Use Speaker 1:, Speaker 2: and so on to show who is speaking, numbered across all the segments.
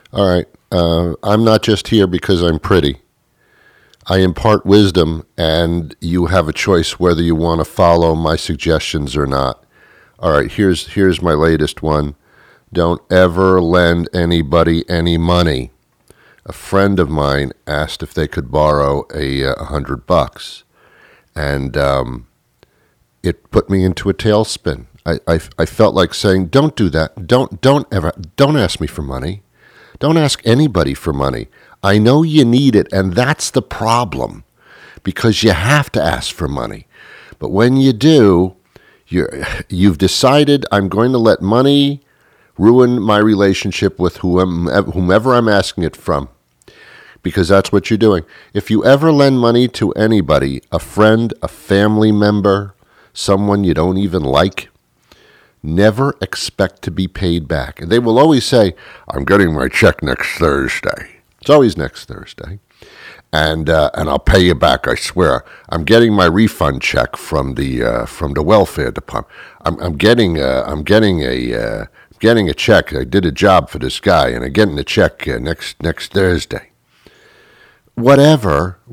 Speaker 1: All right. I'm not just here because I'm pretty. I impart wisdom, and you have a choice whether you want to follow my suggestions or not. All right, here's my latest one. Don't ever lend anybody any money. A friend of mine asked if they could borrow $100, and it put me into a tailspin. I felt like saying, "Don't do that. Don't ask me for money. Don't ask anybody for money. I know you need it, and that's the problem, because you have to ask for money. But when you do, you've decided I'm going to let money ruin my relationship with whomever I'm asking it from, because that's what you're doing. If you ever lend money to anybody, a friend, a family member, someone you don't even like, never expect to be paid back. And they will always say, I'm getting my check next Thursday. It's always next Thursday. And I'll pay you back, I swear. I'm getting my refund check from the welfare department. I'm getting a check. I did a job for this guy, and I'm getting a check next Thursday. Whatever.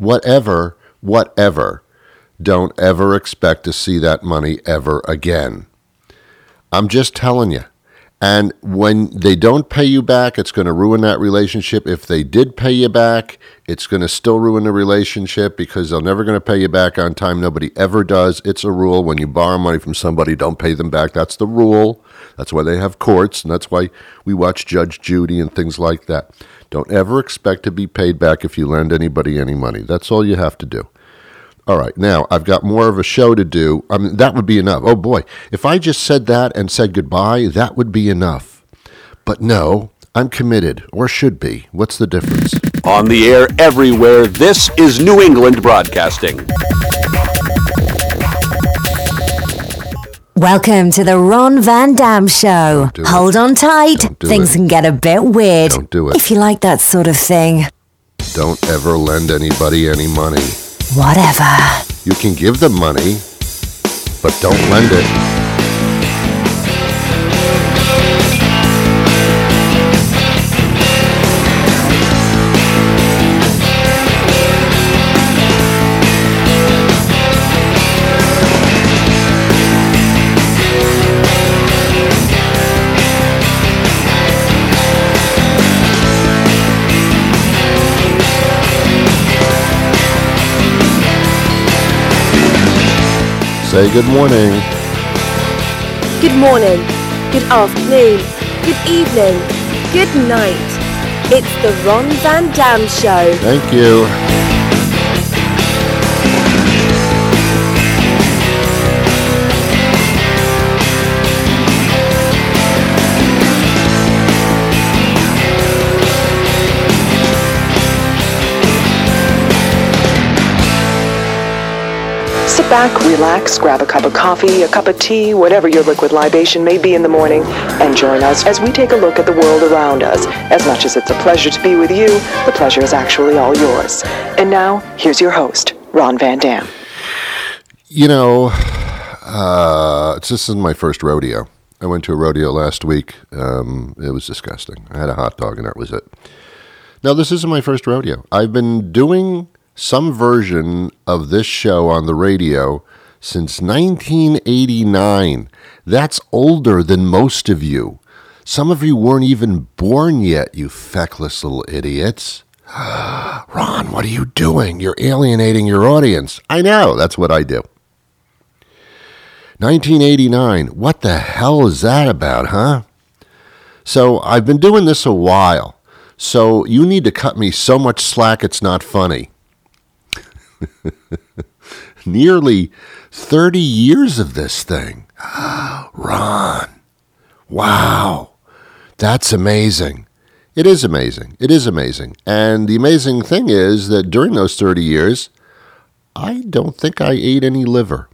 Speaker 1: Don't ever expect to see that money ever again. I'm just telling you. And when they don't pay you back, it's going to ruin that relationship. If they did pay you back, it's going to still ruin the relationship, because they're never going to pay you back on time. Nobody ever does. It's a rule. When you borrow money from somebody, don't pay them back. That's the rule. That's why they have courts, and that's why we watch Judge Judy and things like that. Don't ever expect to be paid back if you lend anybody any money. That's all you have to do. All right, now I've got more of a show to do. I mean, that would be enough. Oh boy, if I just said that and said goodbye, that would be enough. But no, I'm committed, or should be. What's the difference?
Speaker 2: On the air everywhere, this is New England Broadcasting.
Speaker 3: Welcome to the Ron Van Dam Show. Hold on tight. Things can get a bit weird.
Speaker 1: Don't do it.
Speaker 3: If you like that sort of thing.
Speaker 1: Don't ever lend anybody any money.
Speaker 3: Whatever.
Speaker 1: You can give them money, but don't lend it. Say good morning.
Speaker 4: Good morning, good afternoon, good evening, good night. It's the Ron Van Dam Show.
Speaker 1: Thank you.
Speaker 5: Sit back, relax, grab a cup of coffee, a cup of tea, whatever your liquid libation may be in the morning, and join us as we take a look at the world around us. As much as it's a pleasure to be with you, the pleasure is actually all yours. And now, here's your host, Ron Van Dam.
Speaker 1: You know, this is my first rodeo. I went to a rodeo last week. It was disgusting. I had a hot dog and that was it. Now, this isn't my first rodeo. I've been doing some version of this show on the radio since 1989. That's older than most of you. Some of you weren't even born yet, you feckless little idiots. Ron, what are you doing? You're alienating your audience. I know, that's what I do. 1989, what the hell is that about, huh? So I've been doing this a while, so you need to cut me so much slack it's not funny. Nearly 30 years of this thing. Ron, wow, that's amazing. It is amazing. It is amazing. And the amazing thing is that during those 30 years, I don't think I ate any liver.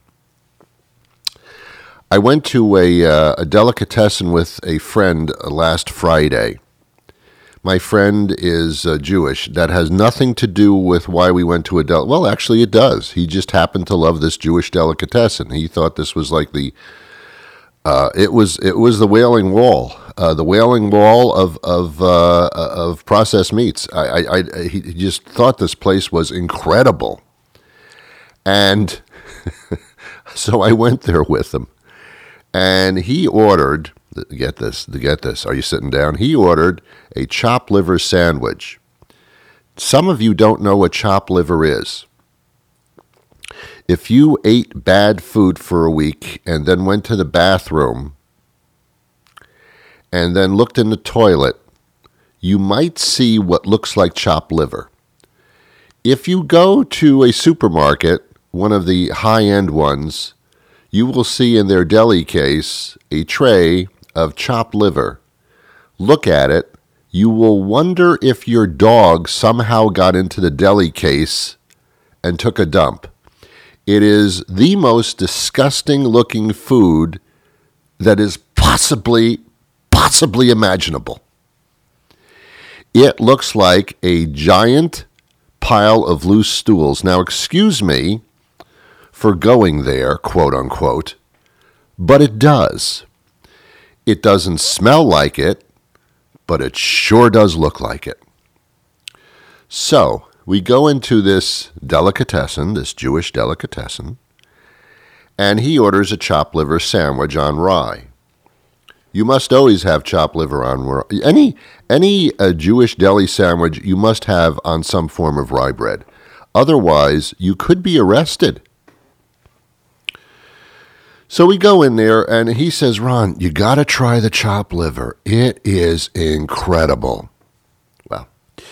Speaker 1: I went to a delicatessen with a friend last Friday. My friend is Jewish. That has nothing to do with why we went to a well, actually it does. He just happened to love this Jewish delicatessen. He thought this was like the it was the Wailing Wall the Wailing Wall of processed meats. He just thought this place was incredible. And so I went there with him. And he ordered, get this, are you sitting down? He ordered a chopped liver sandwich. Some of you don't know what chopped liver is. If you ate bad food for a week and then went to the bathroom and then looked in the toilet, you might see what looks like chopped liver. If you go to a supermarket, one of the high-end ones, you will see in their deli case a tray of chopped liver. Look at it. You will wonder if your dog somehow got into the deli case and took a dump. It is the most disgusting looking food that is possibly imaginable. It looks like a giant pile of loose stools. Now, excuse me for going there, quote unquote, but it does. It doesn't smell like it, but it sure does look like it. So, we go into this delicatessen, this Jewish delicatessen, and he orders a chopped liver sandwich on rye. You must always have chopped liver on rye. Any Jewish deli sandwich you must have on some form of rye bread. Otherwise, you could be arrested. So we go in there, and he says, Ron, you got to try the chopped liver. It is incredible. Well,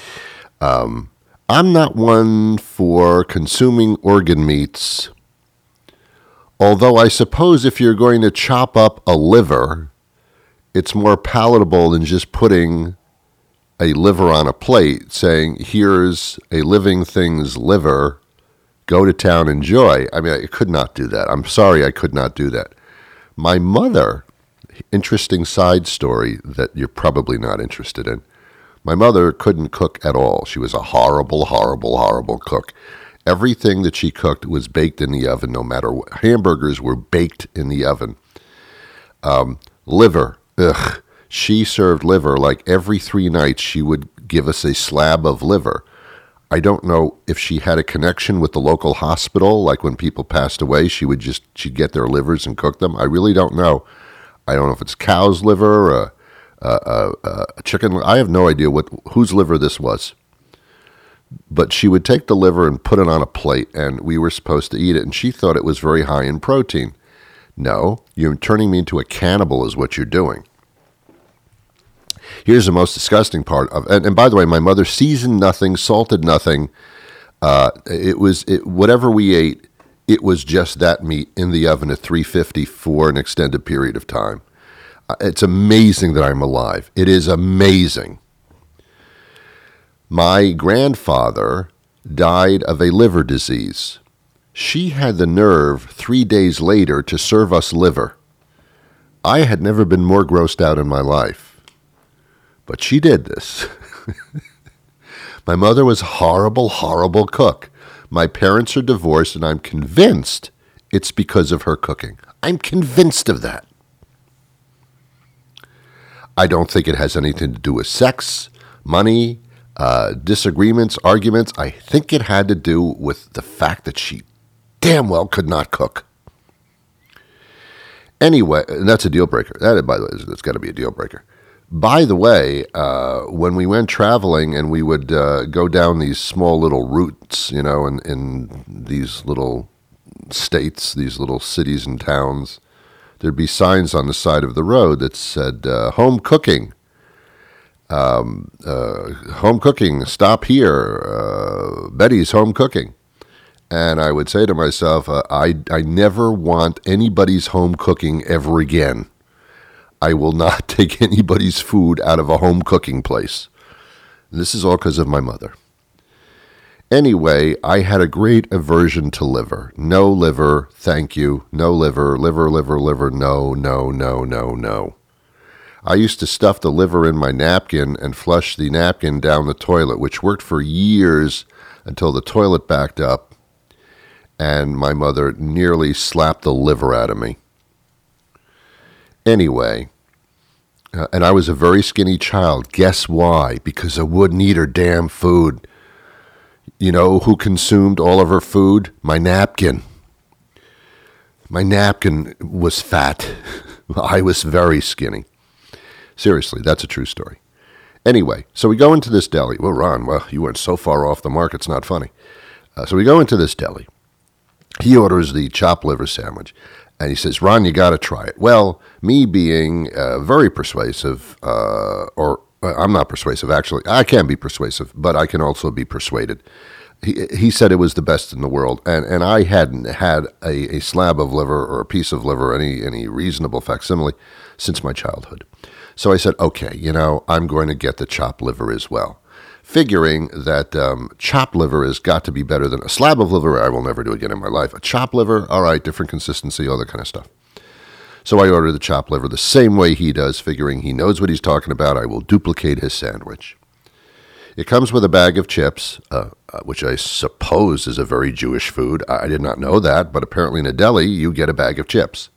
Speaker 1: I'm not one for consuming organ meats, although I suppose if you're going to chop up a liver, it's more palatable than just putting a liver on a plate, saying, here's a living thing's liver, go to town, enjoy. I mean, I could not do that. I'm sorry, I could not do that. My mother, interesting side story that you're probably not interested in. My mother couldn't cook at all. She was a horrible, horrible, horrible cook. Everything that she cooked was baked in the oven, no matter what. Hamburgers were baked in the oven. Liver, ugh. She served liver like every 3 nights she would give us a slab of liver. I don't know if she had a connection with the local hospital, like when people passed away, she'd get their livers and cook them. I really don't know. I don't know if it's cow's liver, a chicken. I have no idea whose liver this was. But she would take the liver and put it on a plate, and we were supposed to eat it, and she thought it was very high in protein. No, you're turning me into a cannibal is what you're doing. Here's the most disgusting part of, and by the way, my mother seasoned nothing, salted nothing. Whatever we ate, it was just that meat in the oven at 350 for an extended period of time. It's amazing that I'm alive. It is amazing. My grandfather died of a liver disease. She had the nerve 3 days later to serve us liver. I had never been more grossed out in my life. But she did this. My mother was a horrible, horrible cook. My parents are divorced, and I'm convinced it's because of her cooking. I'm convinced of that. I don't think it has anything to do with sex, money, disagreements, arguments. I think it had to do with the fact that she damn well could not cook. Anyway, that's a deal breaker. That, by the way, that's got to be a deal breaker. By the way, when we went traveling and we would go down these small little routes, in these little states, these little cities and towns, there'd be signs on the side of the road that said, home cooking, stop here, Betty's home cooking. And I would say to myself, I never want anybody's home cooking ever again. I will not take anybody's food out of a home cooking place. And this is all because of my mother. Anyway, I had a great aversion to liver. No liver, thank you. No liver, no. I used to stuff the liver in my napkin and flush the napkin down the toilet, which worked for years until the toilet backed up and my mother nearly slapped the liver out of me. Anyway, And I was a very skinny child. Guess why? Because I wouldn't eat her damn food. You know who consumed all of her food? My napkin. My napkin was fat. I was very skinny. Seriously, that's a true story. Anyway, so we go into this deli. Well, Ron, you went so far off the mark, it's not funny. So we go into this deli. He orders the chopped liver sandwich, and he says, Ron, you got to try it. Well, me being very persuasive, I'm not persuasive, actually. I can be persuasive, but I can also be persuaded. He said it was the best in the world, and I hadn't had a slab of liver or a piece of liver, any reasonable facsimile, since my childhood. So I said, okay, I'm going to get the chopped liver as well, figuring that chopped liver has got to be better than a slab of liver. I will never do again in my life. A chopped liver, all right, different consistency, all that kind of stuff. So I ordered the chopped liver the same way he does, figuring he knows what he's talking about. I will duplicate his sandwich. It comes with a bag of chips, which I suppose is a very Jewish food. I did not know that, but apparently in a deli, you get a bag of chips.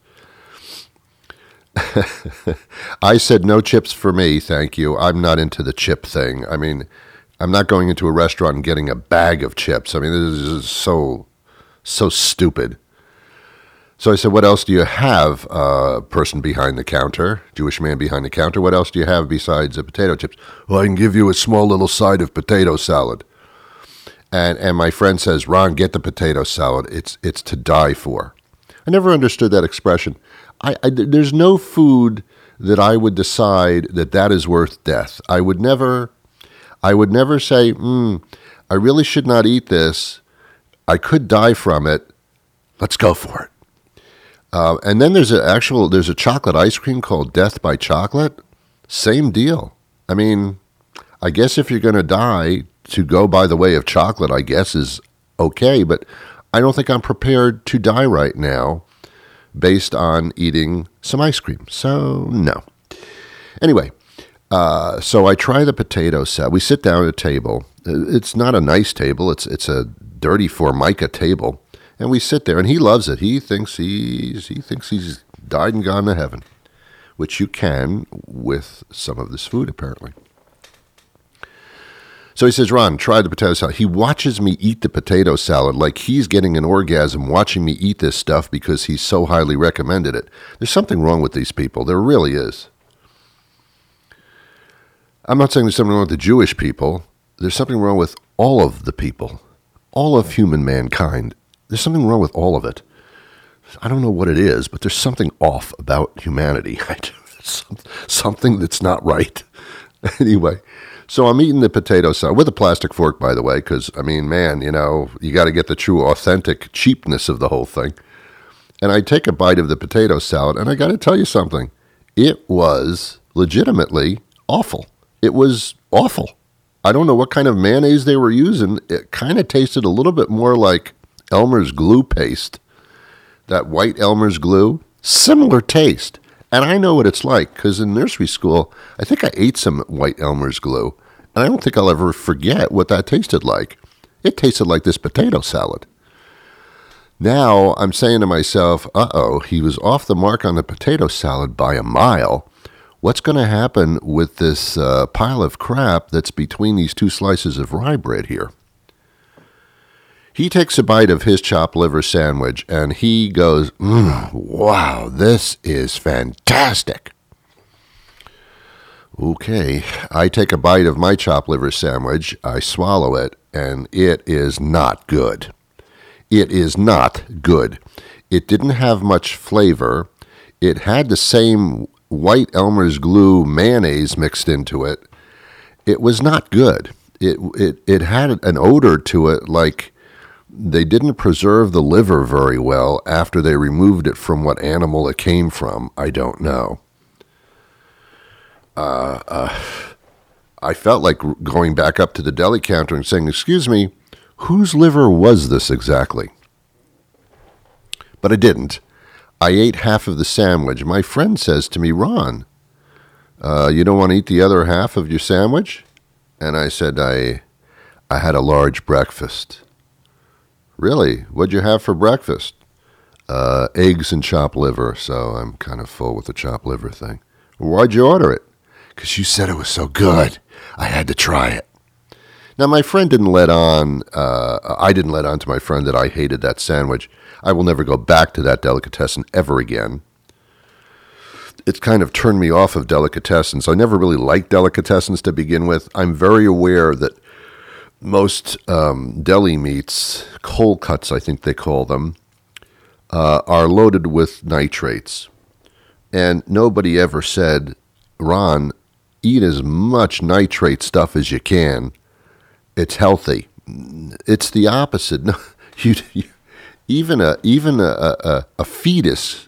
Speaker 1: I said, no chips for me, thank you. I'm not into the chip thing. I mean, I'm not going into a restaurant and getting a bag of chips. I mean, this is so stupid. So I said, what else do you have, person behind the counter, Jewish man behind the counter? What else do you have besides the potato chips? Well, I can give you a small little side of potato salad. And my friend says, Ron, get the potato salad. It's to die for. I never understood that expression. There's no food that I would decide that is worth death. I would never say, I really should not eat this. I could die from it. Let's go for it. And then there's a chocolate ice cream called Death by Chocolate. Same deal. I mean, I guess if you're going to die, to go by the way of chocolate, I guess is okay, but I don't think I'm prepared to die right now based on eating some ice cream. So, no. Anyway, so I try the potato salad. We sit down at a table. It's not a nice table. It's a dirty Formica table. And we sit there, and he loves it. He thinks he's died and gone to heaven, which you can with some of this food, apparently. So he says, Ron, try the potato salad. He watches me eat the potato salad like he's getting an orgasm watching me eat this stuff because he's so highly recommended it. There's something wrong with these people. There really is. I'm not saying there's something wrong with the Jewish people. There's something wrong with all of the people, all of human mankind. There's something wrong with all of it. I don't know what it is, but there's something off about humanity. Something that's not right. Anyway, so I'm eating the potato salad with a plastic fork, by the way, because, I mean, man, you got to get the true authentic cheapness of the whole thing. And I take a bite of the potato salad, and I got to tell you something. It was legitimately awful. It was awful. I don't know what kind of mayonnaise they were using. It kind of tasted a little bit more like Elmer's glue paste. That white Elmer's glue. Similar taste. And I know what it's like, because in nursery school, I think I ate some white Elmer's glue, and I don't think I'll ever forget what that tasted like. It tasted like this potato salad. Now I'm saying to myself, he was off the mark on the potato salad by a mile. What's going to happen with this pile of crap that's between these two slices of rye bread here? He takes a bite of his chopped liver sandwich, and he goes, wow, this is fantastic. Okay, I take a bite of my chopped liver sandwich, I swallow it, and it is not good. It is not good. It didn't have much flavor. It had the same white Elmer's glue mayonnaise mixed into it. It was not good. It had an odor to it like they didn't preserve the liver very well after they removed it from what animal it came from. I don't know. I felt like going back up to the deli counter and saying, excuse me, whose liver was this exactly? But I didn't. I ate half of the sandwich. My friend says to me, Ron, you don't want to eat the other half of your sandwich? And I said, I had a large breakfast. Really? What'd you have for breakfast? Eggs and chopped liver, so I'm kind of full with the chopped liver thing. Why'd you order it? Because you said it was so good. I had to try it. Now, my friend didn't let on, I didn't let on to my friend that I hated that sandwich. I will never go back to that delicatessen ever again. It's kind of turned me off of delicatessens. I never really liked delicatessens to begin with. I'm very aware that most deli meats, cold cuts I think they call them, are loaded with nitrates. And nobody ever said, Ron, eat as much nitrate stuff as you can. It's healthy. It's the opposite. No, even a fetus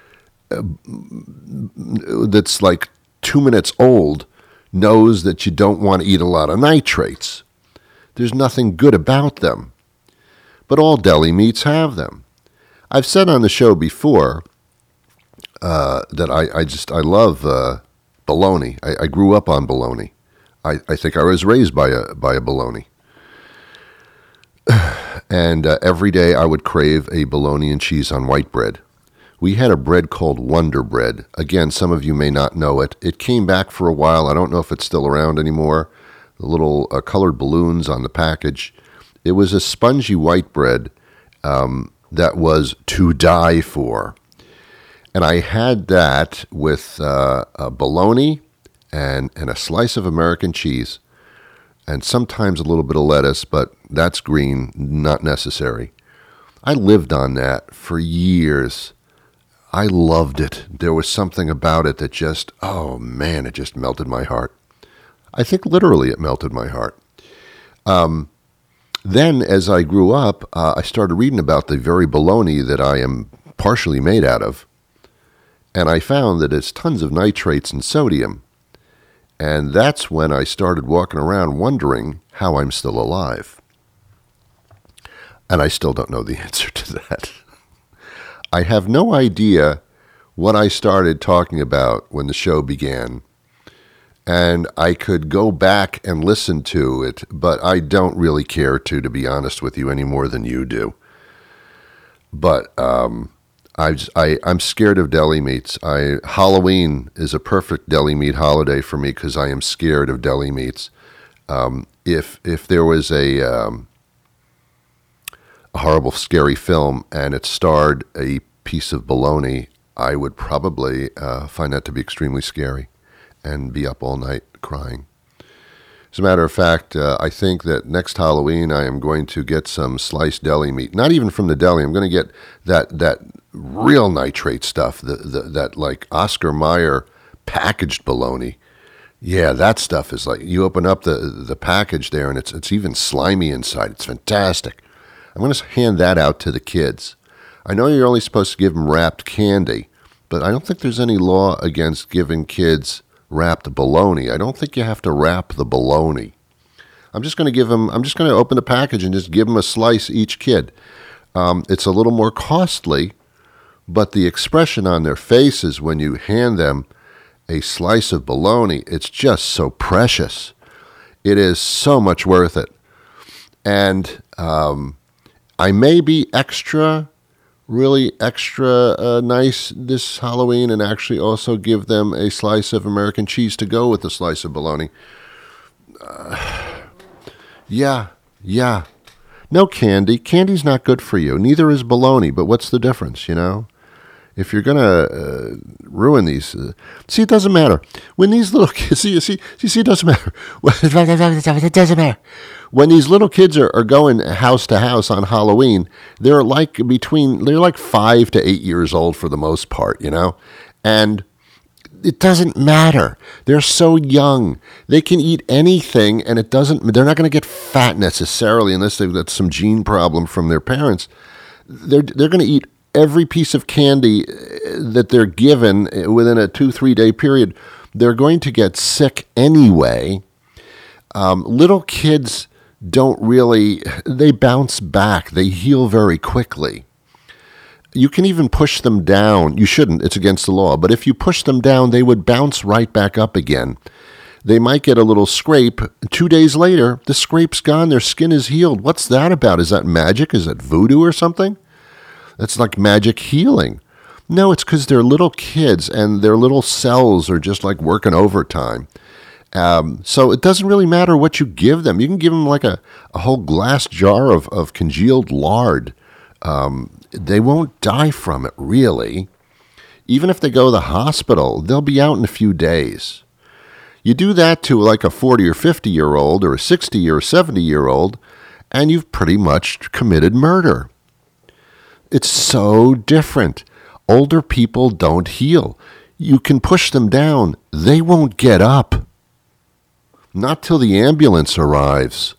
Speaker 1: that's like 2 minutes old knows that you don't want to eat a lot of nitrates. There's nothing good about them. But all deli meats have them. I've said on the show before that I love bologna. I grew up on bologna. I think I was raised by a bologna. And every day I would crave a bologna and cheese on white bread. We had a bread called Wonder Bread. Again, some of you may not know it. It came back for a while. I don't know if it's still around anymore. The little colored balloons on the package. It was a spongy white bread that was to die for. And I had that with a bologna and a slice of American cheese, and sometimes a little bit of lettuce, but that's green, not necessary. I lived on that for years. I loved it. There was something about it that just, oh man, it just melted my heart. I think literally it melted my heart. Then as I grew up, I started reading about the very bologna that I am partially made out of. And I found that it's tons of nitrates and sodium. And that's when I started walking around wondering how I'm still alive. And I still don't know the answer to that. I have no idea what I started talking about when the show began. And I could go back and listen to it, but I don't really care to be honest with you, any more than you do. But I'm scared of deli meats. Halloween is a perfect deli meat holiday for me because I am scared of deli meats. If there was a horrible, scary film and it starred a piece of bologna, I would probably find that to be extremely scary and be up all night crying. As a matter of fact, I think that next Halloween I am going to get some sliced deli meat. Not even from the deli. I'm going to get that real nitrate stuff, that like Oscar Mayer packaged bologna. Yeah, that stuff is like, you open up the package there and it's even slimy inside. It's fantastic. I'm going to hand that out to the kids. I know you're only supposed to give them wrapped candy, but I don't think there's any law against giving kids wrapped bologna. I don't think you have to wrap the bologna. I'm just going to open the package and just give them a slice each kid. It's a little more costly, but the expression on their faces when you hand them a slice of bologna, it's just so precious. It is so much worth it. And I may be really extra nice this Halloween and actually also give them a slice of American cheese to go with the slice of bologna. Yeah. No candy. Candy's not good for you. Neither is bologna, but what's the difference, you know? If you're going to ruin these... see, it doesn't matter. When these little kids... See, it doesn't matter. It doesn't matter. When these little kids are going house to house on Halloween, they're like 5 to 8 years old for the most part, you know? And it doesn't matter. They're so young. They can eat anything, and they're not going to get fat necessarily unless they've got some gene problem from their parents. They're going to eat every piece of candy that they're given within a 2-3 day period. They're going to get sick anyway. Little kids they bounce back. They heal very quickly. You can even push them down. You shouldn't. It's against the law. But if you push them down, they would bounce right back up again. They might get a little scrape. 2 days later, the scrape's gone. Their skin is healed. What's that about? Is that magic? Is that voodoo or something? That's like magic healing. No, it's because they're little kids and their little cells are just like working overtime. So it doesn't really matter what you give them. You can give them like a whole glass jar of congealed lard. They won't die from it, really. Even if they go to the hospital, they'll be out in a few days. You do that to like a 40 or 50-year-old or a 60 or 70-year-old, and you've pretty much committed murder. It's so different. Older people don't heal. You can push them down. They won't get up. Not till the ambulance arrives.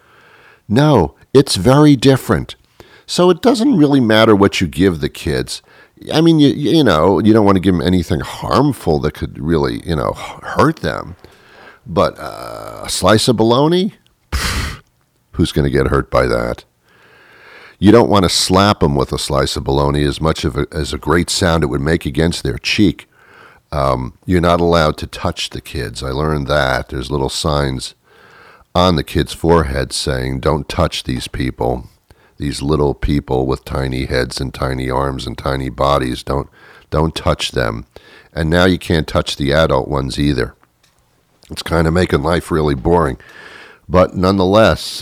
Speaker 1: No, it's very different. So it doesn't really matter what you give the kids. I mean, you know, you don't want to give them anything harmful that could really, hurt them. But a slice of bologna? Pfft, who's going to get hurt by that? You don't want to slap them with a slice of bologna as much as a great sound it would make against their cheek. You're not allowed to touch the kids. I learned that. There's little signs on the kids' foreheads saying, don't touch these people. These little people with tiny heads and tiny arms and tiny bodies, don't touch them. And now you can't touch the adult ones either. It's kind of making life really boring. But nonetheless,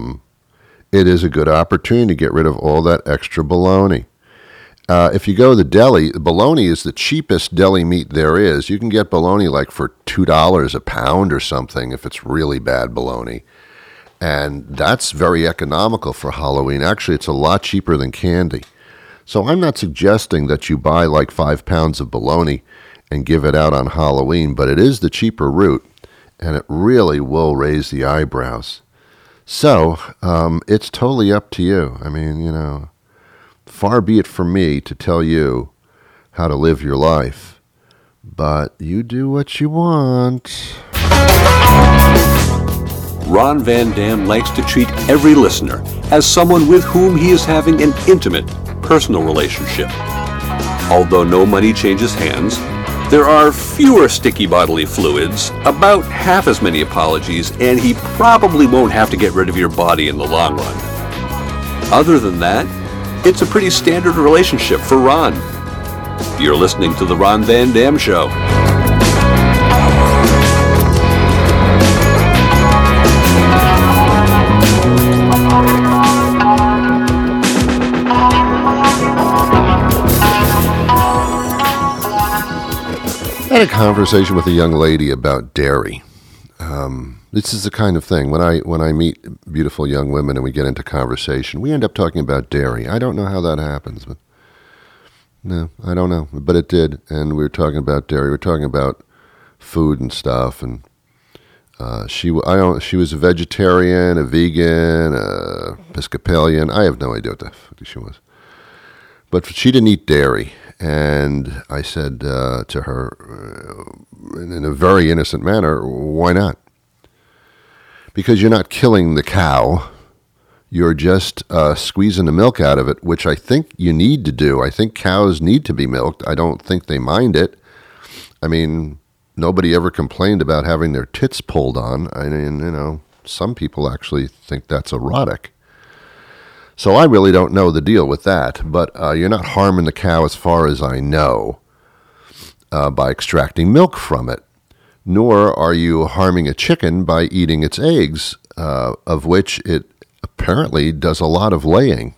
Speaker 1: it is a good opportunity to get rid of all that extra bologna. If you go to the deli, bologna is the cheapest deli meat there is. You can get bologna like for $2 a pound or something if it's really bad bologna. And that's very economical for Halloween. Actually, it's a lot cheaper than candy. So I'm not suggesting that you buy like 5 pounds of bologna and give it out on Halloween, but it is the cheaper route, and it really will raise the eyebrows. So it's totally up to you. I mean, far be it from me to tell you how to live your life, but you do what you want.
Speaker 2: Ron Van Dam likes to treat every listener as someone with whom he is having an intimate, personal relationship. Although no money changes hands, there are fewer sticky bodily fluids, about half as many apologies, and he probably won't have to get rid of your body in the long run. Other than that, it's a pretty standard relationship for Ron. You're listening to The Ron Van Dam Show.
Speaker 1: I had a conversation with a young lady about dairy. This is the kind of thing, when I meet beautiful young women and we get into conversation, we end up talking about dairy. I don't know how that happens. But no, I don't know. But it did, and we were talking about dairy. We were talking about food and stuff, and she was a vegetarian, a vegan, a Episcopalian. I have no idea what the fuck she was. But she didn't eat dairy. And I said to her, in a very innocent manner, why not? Because you're not killing the cow. You're just squeezing the milk out of it, which I think you need to do. I think cows need to be milked. I don't think they mind it. I mean, nobody ever complained about having their tits pulled on. I mean, some people actually think that's erotic. So I really don't know the deal with that, but you're not harming the cow as far as I know by extracting milk from it, nor are you harming a chicken by eating its eggs, of which it apparently does a lot of laying.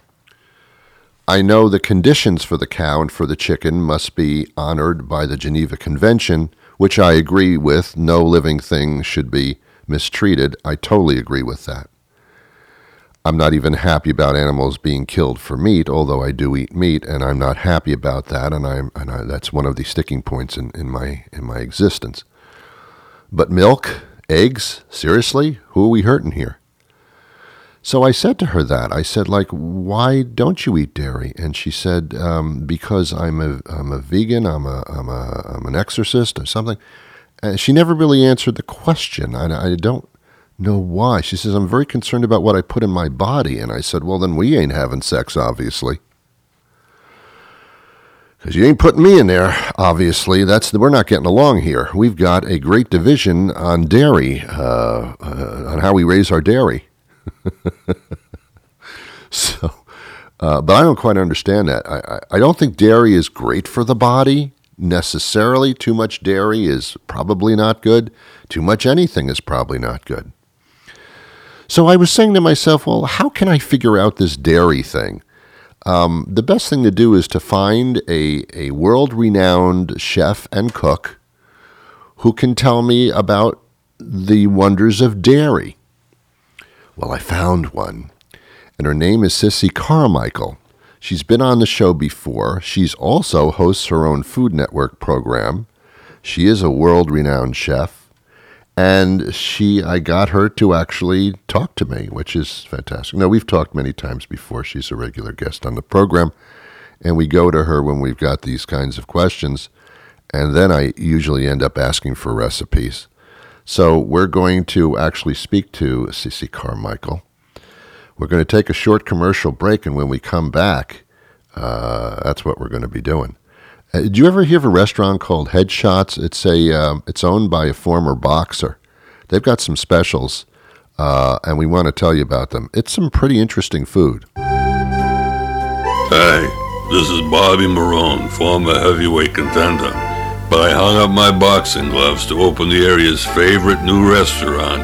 Speaker 1: I know the conditions for the cow and for the chicken must be honored by the Geneva Convention, which I agree with. No living thing should be mistreated. I totally agree with that. I'm not even happy about animals being killed for meat, although I do eat meat, and I'm not happy about that, and that's one of the sticking points in my existence. But milk, eggs, seriously, who are we hurting here? So I said to her that. I said, why don't you eat dairy? And she said, because I'm a vegan, I'm an exorcist or something. And she never really answered the question. I don't know why. She says, I'm very concerned about what I put in my body. And I said, well, then we ain't having sex, obviously. Because you ain't putting me in there, obviously. We're not getting along here. We've got a great division on dairy, on how we raise our dairy. So But I don't quite understand that. I don't think dairy is great for the body necessarily. Too much dairy is probably not good. Too much anything is probably not good. So I was saying to myself, well, how can I figure out this dairy thing? The best thing to do is to find a world-renowned chef and cook who can tell me about the wonders of dairy. Well, I found one, and her name is Sissy Carmichael. She's been on the show before. She's also hosts her own Food Network program. She is a world-renowned chef, and I got her to actually talk to me, which is fantastic. Now, we've talked many times before. She's a regular guest on the program, and we go to her when we've got these kinds of questions, and then I usually end up asking for recipes. So we're going to actually speak to Sissy Carmichael. We're going to take a short commercial break, and when we come back, that's what we're going to be doing. Did you ever hear of a restaurant called Headshots? It's owned by a former boxer. They've got some specials, and we want to tell you about them. It's some pretty interesting food.
Speaker 6: Hey, this is Bobby Marone, former heavyweight contender. But I hung up my boxing gloves to open the area's favorite new restaurant.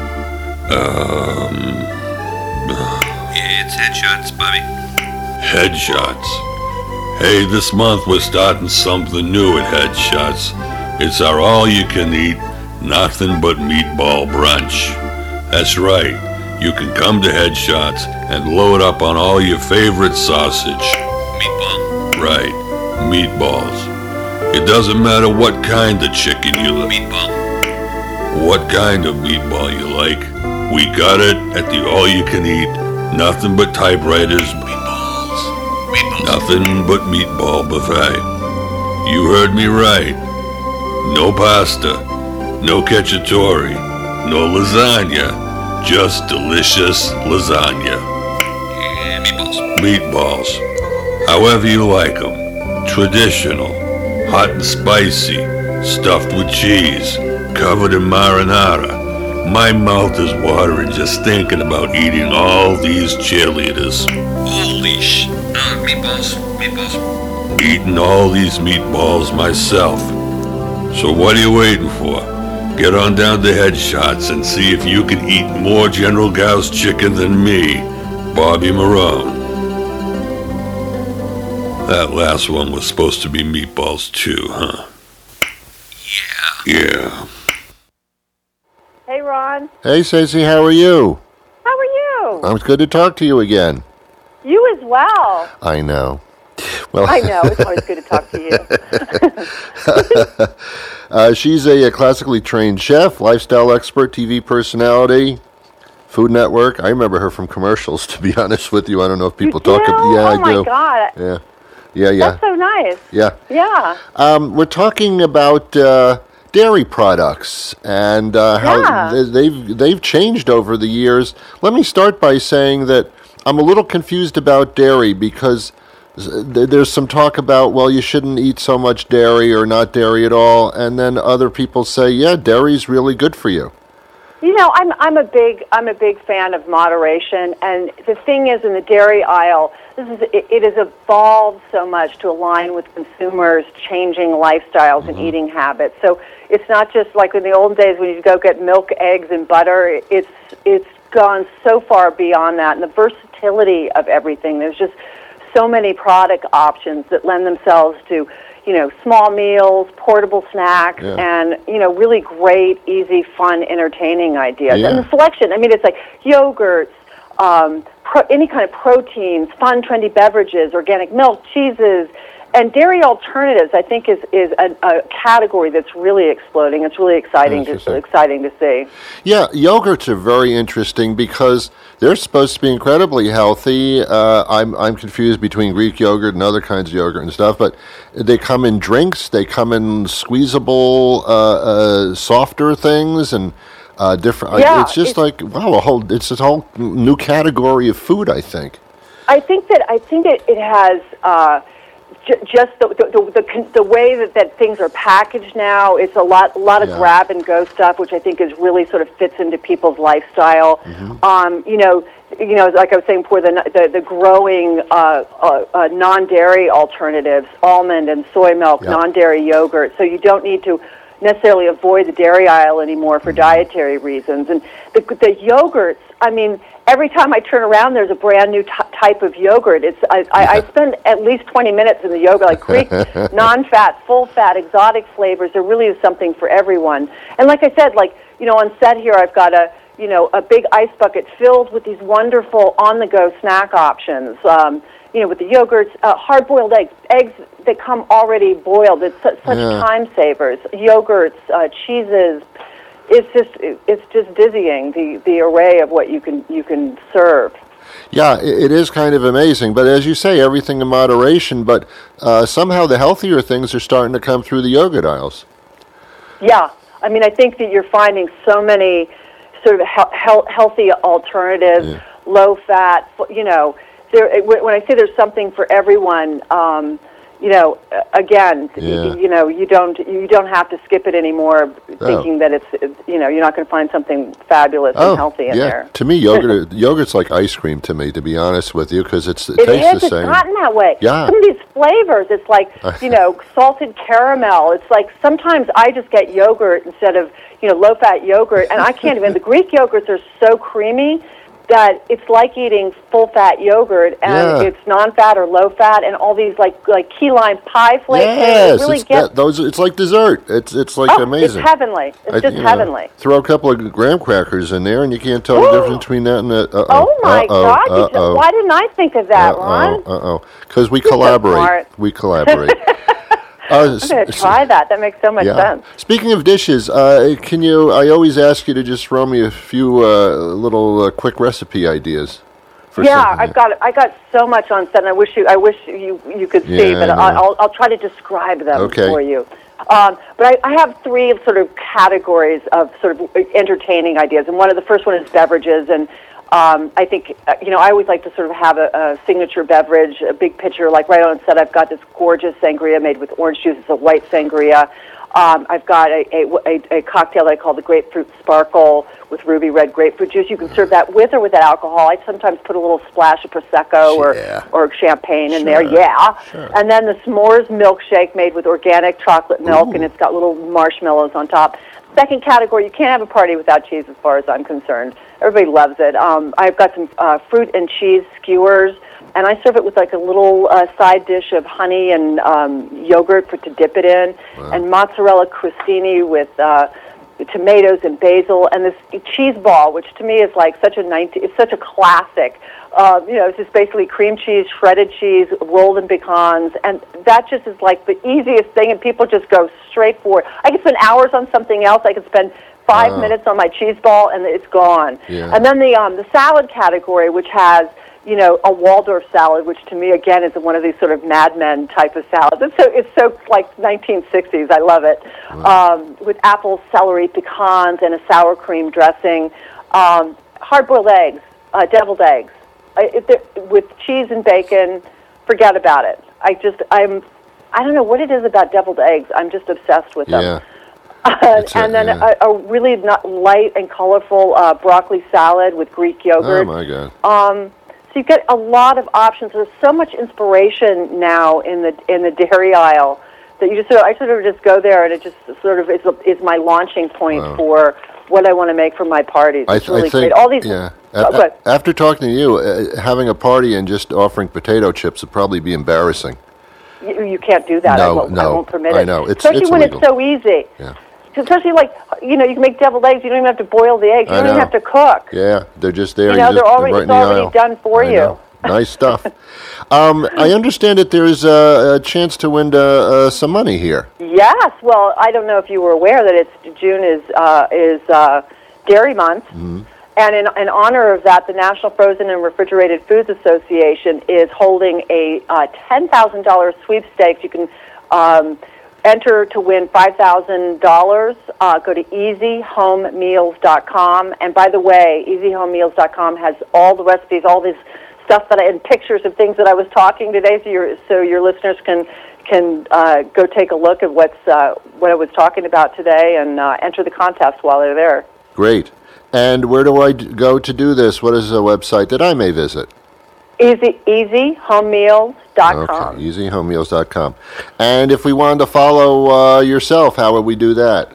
Speaker 7: It's Headshots, Bobby.
Speaker 6: Headshots. Hey, this month we're starting something new at Headshots. It's our all-you-can-eat, nothing but meatball brunch. That's right. You can come to Headshots and load up on all your favorite sausage.
Speaker 7: Meatball?
Speaker 6: Right, meatballs. It doesn't matter what kind of chicken you like.
Speaker 7: Meatball.
Speaker 6: What kind of meatball you like. We got it at the all-you-can-eat, nothing but typewriters.
Speaker 7: Meatballs.
Speaker 6: Nothing but meatball buffet. You heard me right. No pasta, no cacciatore, no lasagna, just delicious lasagna.
Speaker 7: And meatballs.
Speaker 6: Meatballs, however you like them. Traditional, hot and spicy, stuffed with cheese, covered in marinara. My mouth is watering just thinking about eating all these cheerleaders.
Speaker 7: Holy meatballs.
Speaker 6: Eating all these meatballs myself. So what are you waiting for? Get on down to Headshots and see if you can eat more General Gao's chicken than me, Bobby Marone. That last one was supposed to be meatballs too, huh? Yeah.
Speaker 8: Hey, Ron.
Speaker 1: Hey, Stacey, how are you?
Speaker 8: How are you?
Speaker 1: It's good to talk to you again.
Speaker 8: You as well.
Speaker 1: I know. Well,
Speaker 8: I know. It's always good to talk to
Speaker 1: you. She's a classically trained chef, lifestyle expert, TV personality, Food Network. I remember her from commercials, to be honest with you. I don't know if people talk about. Yeah,
Speaker 8: I
Speaker 1: do.
Speaker 8: Oh, my God.
Speaker 1: Yeah.
Speaker 8: That's so nice.
Speaker 1: Yeah.
Speaker 8: Yeah.
Speaker 1: We're talking about dairy products and how they've changed over the years. Let me start by saying that I'm a little confused about dairy because there's some talk about, well, you shouldn't eat so much dairy or not dairy at all, and then other people say, yeah, dairy's really good for you.
Speaker 8: You know, I'm a big fan of moderation, and the thing is, in the dairy aisle, it has evolved so much to align with consumers' changing lifestyles and eating habits. So it's not just like in the old days when you go get milk, eggs, and butter. It's gone so far beyond that, and the versatility of everything. There's just so many product options that lend themselves to, you know, small meals, portable snacks, and, you know, really great, easy, fun, entertaining ideas.
Speaker 1: Yeah.
Speaker 8: And the selection, I mean, it's like yogurts, any kind of proteins, fun, trendy beverages, organic milk, cheeses, and dairy alternatives, I think, is a category that's really exploding. It's really exciting to see.
Speaker 1: Yeah, yogurts are very interesting because they're supposed to be incredibly healthy. I'm confused between Greek yogurt and other kinds of yogurt and stuff, but they come in drinks. They come in squeezable, softer things and different.
Speaker 8: Yeah,
Speaker 1: it's just like wow, it's a whole new category of food. I think.
Speaker 8: I think it has. Just the way that things are packaged now, it's a lot of grab and go stuff, which I think is really sort of fits into people's lifestyle. You know, like I was saying before, the growing non-dairy alternatives, almond and soy milk, non-dairy yogurt. So you don't need to necessarily avoid the dairy aisle anymore for dietary reasons. And the yogurts, I mean, every time I turn around, there's a brand new type of yogurt. I spend at least 20 minutes in the yogurt, like Greek, non-fat, full-fat, exotic flavors. There really is something for everyone. And like I said, on set here, I've got a big ice bucket filled with these wonderful on-the-go snack options. With the yogurts, hard-boiled eggs that come already boiled. It's such time savers. Yogurts, cheeses. It's just dizzying the array of what you can serve.
Speaker 1: Yeah, it is kind of amazing. But as you say, everything in moderation. But somehow the healthier things are starting to come through the yogurt aisles.
Speaker 8: Yeah, I mean, I think that you're finding so many sort of healthy alternatives, low fat. When I say there's something for everyone, again, you don't have to skip it anymore, thinking that it's you're not going to find something fabulous and healthy in there.
Speaker 1: To me, yogurt's like ice cream to me, to be honest with you, because it tastes the same.
Speaker 8: It's gotten that way.
Speaker 1: Yeah.
Speaker 8: Some of these flavors, it's like salted caramel. It's like sometimes I just get yogurt instead of low-fat yogurt, and I can't even. The Greek yogurts are so creamy that it's like eating full-fat yogurt, and it's non-fat or low-fat, and all these like key lime pie flakes.
Speaker 1: Yes,
Speaker 8: really
Speaker 1: it's like dessert. It's like amazing.
Speaker 8: It's heavenly. It's just heavenly.
Speaker 1: Throw a couple of graham crackers in there, and you can't tell the difference between that and that.
Speaker 8: Oh my God! Why didn't I think of that, Ron?
Speaker 1: Because we collaborate. We collaborate.
Speaker 8: I'm going to try that. That makes so much sense.
Speaker 1: Speaking of dishes, can you? I always ask you to just throw me a few little quick recipe ideas.
Speaker 8: I got so much on set, and I wish you could see, but I'll try to describe them for you. But I have three sort of categories of sort of entertaining ideas, and the first one is beverages, and I think, I always like to sort of have a signature beverage, a big pitcher. Like right on set, I've got this gorgeous sangria made with orange juice. It's a white sangria. I've got a cocktail that I call the Grapefruit Sparkle with ruby red grapefruit juice. You can serve that with or without alcohol. I sometimes put a little splash of Prosecco or champagne in there. Sure. And then the s'mores milkshake made with organic chocolate milk, and it's got little marshmallows on top. Second category, you can't have a party without cheese as far as I'm concerned. Everybody loves it. I've got some fruit and cheese skewers, and I serve it with like a little side dish of honey and yogurt to dip it in, and mozzarella crostini with tomatoes and basil, and this cheese ball, which to me is like it's such a classic. It's just basically cream cheese, shredded cheese, rolled in pecans, and that just is like the easiest thing, and people just go straight for it. I could spend hours on something else. I could spend 5 minutes on my cheese ball, and it's gone.
Speaker 1: Yeah.
Speaker 8: And then the salad category, which has a Waldorf salad, which to me again is one of these sort of Mad Men type of salads. It's so like 1960s. I love it. With apples, celery, pecans, and a sour cream dressing. Hard-boiled eggs, deviled eggs. With cheese and bacon, forget about it. I don't know what it is about deviled eggs. I'm just obsessed with them.
Speaker 1: Yeah.
Speaker 8: And then a really light and colorful broccoli salad with Greek yogurt.
Speaker 1: Oh my God.
Speaker 8: So you get a lot of options. There's so much inspiration now in the dairy aisle that I sort of just go there, and it just sort of is my launching point for what I want to make for my parties. It's really great. All these.
Speaker 1: Yeah. After talking to you, having a party and just offering potato chips would probably be embarrassing.
Speaker 8: You can't do that.
Speaker 1: No,
Speaker 8: I won't permit it.
Speaker 1: I know.
Speaker 8: Especially when it's so easy.
Speaker 1: Yeah.
Speaker 8: Especially you can make deviled eggs. You don't even have to boil the eggs. You don't even have to cook.
Speaker 1: Yeah, they're just there.
Speaker 8: They're already done for you.
Speaker 1: Nice stuff. I understand that there's a chance to win some money here.
Speaker 8: Yes. Well, I don't know if you were aware that June is Dairy Month. Mm-hmm. And in honor of that, the National Frozen and Refrigerated Foods Association is holding a $10,000 sweepstakes. You can enter to win $5,000. Go to easyhomemeals.com. And by the way, easyhomemeals.com has all the recipes, all this stuff and pictures of things that I was talking today, so your listeners can go take a look at what I was talking about today and enter the contest while they're there.
Speaker 1: Great. And where do I go to do this? What is a website that I may visit?
Speaker 8: EasyHomemeals.com.
Speaker 1: Okay, easyhomemeals.com. And if we wanted to follow yourself, how would we do that?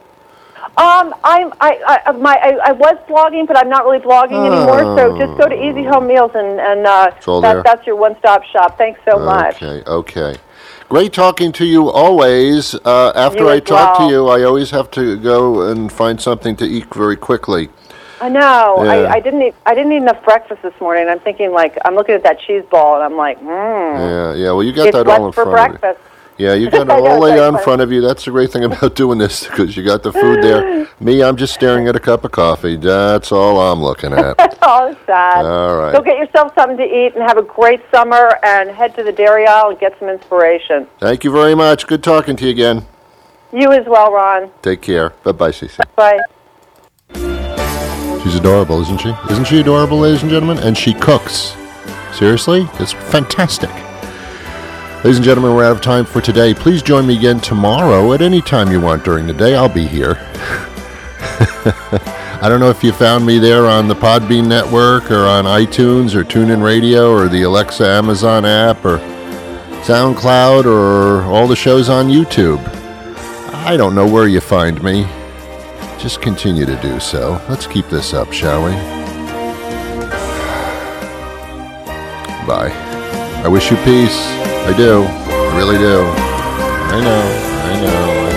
Speaker 8: I was blogging, but I'm not really blogging anymore. So just go to Easy Home Meals, and that's your one-stop shop. Thanks so much.
Speaker 1: Okay. Great talking to you always. After I talk to you, I always have to go and find something to eat very quickly.
Speaker 8: I know.
Speaker 1: Yeah.
Speaker 8: I didn't eat enough breakfast this morning. I'm thinking, I'm looking at that cheese ball, and I'm like,
Speaker 1: Yeah. Well, you got that all in front
Speaker 8: breakfast.
Speaker 1: of you. Yeah, you got it all laid out in front of you. That's the great thing about doing this, because you got the food there. Me, I'm just staring at a cup of coffee. That's all I'm looking at.
Speaker 8: Oh, sad.
Speaker 1: All right.
Speaker 8: Go get yourself something to eat and have a great summer, and head to the dairy aisle and get some inspiration.
Speaker 1: Thank you very much. Good talking to you again.
Speaker 8: You as well, Ron.
Speaker 1: Take care. Bye-bye, Cece.
Speaker 8: Bye.
Speaker 1: She's adorable, isn't she? Isn't she adorable, ladies and gentlemen? And she cooks. Seriously? It's fantastic. Ladies and gentlemen, we're out of time for today. Please join me again tomorrow at any time you want during the day. I'll be here. I don't know if you found me there on the Podbean network or on iTunes or TuneIn Radio or the Alexa Amazon app or SoundCloud or all the shows on YouTube. I don't know where you find me. Just continue to do so. Let's keep this up, shall we? Bye. I wish you peace. I do. I really do. I know.